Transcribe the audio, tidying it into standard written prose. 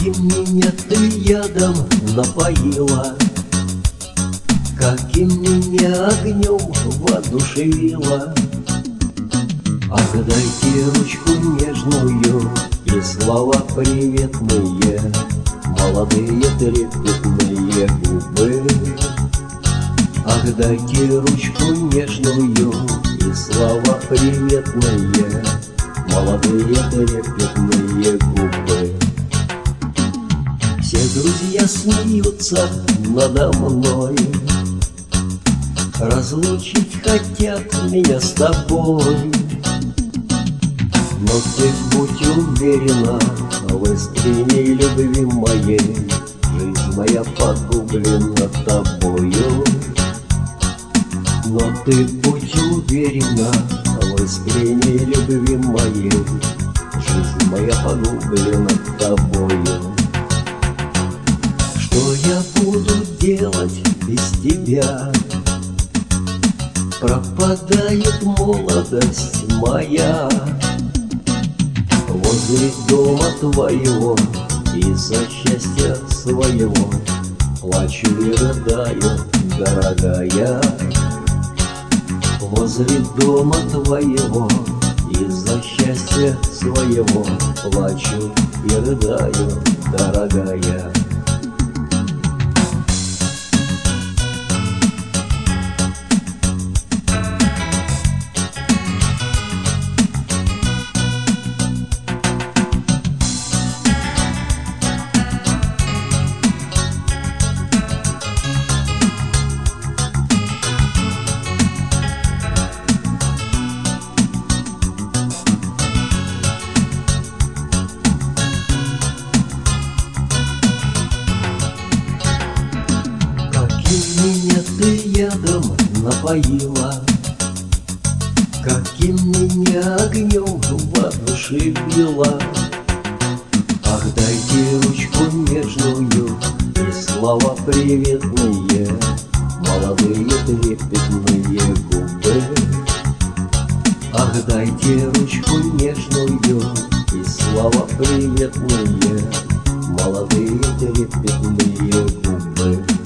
Каким меня ты ядом напоила, каким меня огнем воодушевила. Ах, дайте ручку нежную и слова приветные, молодые трепетные губы. Ах, дайте ручку нежную и слова приветные, молодые трепетные губы. Все друзья смеются надо мной, разлучить хотят меня с тобой. Но ты будь уверена в искренней любви моей, жизнь моя погублена тобою. Но ты будь уверена в искренней любви моей, жизнь моя погублена тобою. Что я буду делать без тебя? Пропадает молодость моя. Возле дома твоего из-за счастья своего плачу и рыдаю, дорогая. Возле дома твоего из-за счастья своего плачу и рыдаю, дорогая. Меня ты ядом напоила, каким меня огнем воодушевила. Ах, дайте ручку нежную и слова приветные, молодые трепетные губы. Ах, дайте ручку нежную и слова приветные, молодые трепетные губы.